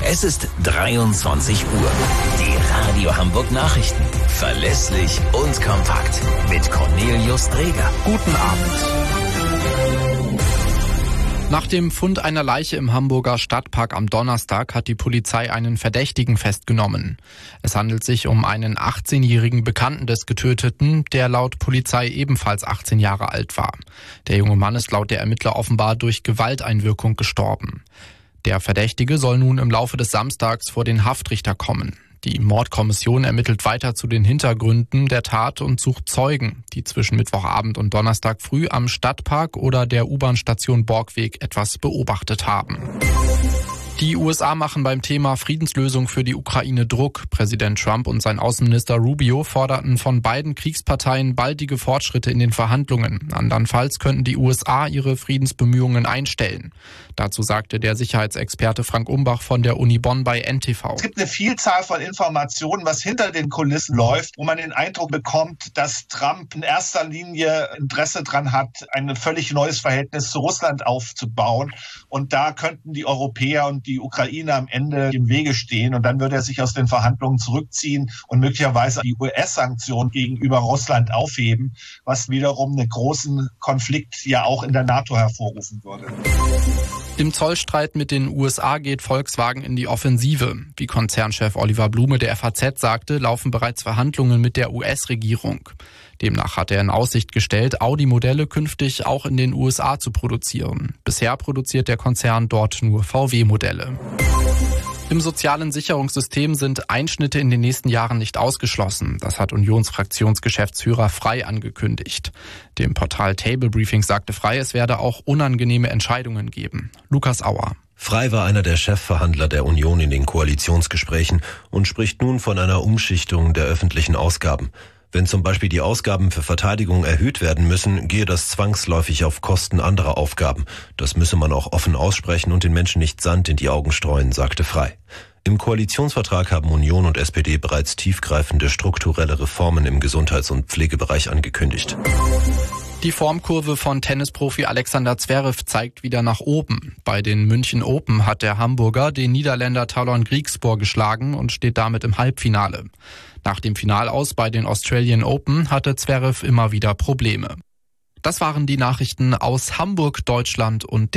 Es ist 23 Uhr. Die Radio Hamburg Nachrichten. Verlässlich und kompakt. Mit Cornelius Dreger. Guten Abend. Nach dem Fund einer Leiche im Hamburger Stadtpark am Donnerstag hat die Polizei einen Verdächtigen festgenommen. Es handelt sich um einen 18-jährigen Bekannten des Getöteten, der laut Polizei ebenfalls 18 Jahre alt war. Der junge Mann ist laut der Ermittler offenbar durch Gewalteinwirkung gestorben. Der Verdächtige soll nun im Laufe des Samstags vor den Haftrichter kommen. Die Mordkommission ermittelt weiter zu den Hintergründen der Tat und sucht Zeugen, die zwischen Mittwochabend und Donnerstag früh am Stadtpark oder der U-Bahn-Station Borgweg etwas beobachtet haben. Die USA machen beim Thema Friedenslösung für die Ukraine Druck. Präsident Trump und sein Außenminister Rubio forderten von beiden Kriegsparteien baldige Fortschritte in den Verhandlungen. Andernfalls könnten die USA ihre Friedensbemühungen einstellen. Dazu sagte der Sicherheitsexperte Frank Umbach von der Uni Bonn bei NTV. Es gibt eine Vielzahl von Informationen, was hinter den Kulissen läuft, wo man den Eindruck bekommt, dass Trump in erster Linie Interesse daran hat, ein völlig neues Verhältnis zu Russland aufzubauen. Und da könnten die Europäer und die Ukraine am Ende im Wege stehen. Und dann würde er sich aus den Verhandlungen zurückziehen und möglicherweise die US-Sanktionen gegenüber Russland aufheben, was wiederum einen großen Konflikt ja auch in der NATO hervorrufen würde. Im Zollstreit mit den USA geht Volkswagen in die Offensive. Wie Konzernchef Oliver Blume der FAZ sagte, laufen bereits Verhandlungen mit der US-Regierung. Demnach hat er in Aussicht gestellt, Audi-Modelle künftig auch in den USA zu produzieren. Bisher produziert der Konzern dort nur VW-Modelle. Im sozialen Sicherungssystem sind Einschnitte in den nächsten Jahren nicht ausgeschlossen. Das hat Unionsfraktionsgeschäftsführer Frey angekündigt. Dem Portal Table Briefing sagte Frey, es werde auch unangenehme Entscheidungen geben. Lukas Auer. Frey war einer der Chefverhandler der Union in den Koalitionsgesprächen und spricht nun von einer Umschichtung der öffentlichen Ausgaben. Wenn zum Beispiel die Ausgaben für Verteidigung erhöht werden müssen, gehe das zwangsläufig auf Kosten anderer Aufgaben. Das müsse man auch offen aussprechen und den Menschen nicht Sand in die Augen streuen, sagte Frey. Im Koalitionsvertrag haben Union und SPD bereits tiefgreifende strukturelle Reformen im Gesundheits- und Pflegebereich angekündigt. Die Formkurve von Tennisprofi Alexander Zverev zeigt wieder nach oben. Bei den München Open hat der Hamburger den Niederländer Talon Griekspoor geschlagen und steht damit im Halbfinale. Nach dem Finalaus bei den Australian Open hatte Zverev immer wieder Probleme. Das waren die Nachrichten aus Hamburg, Deutschland und der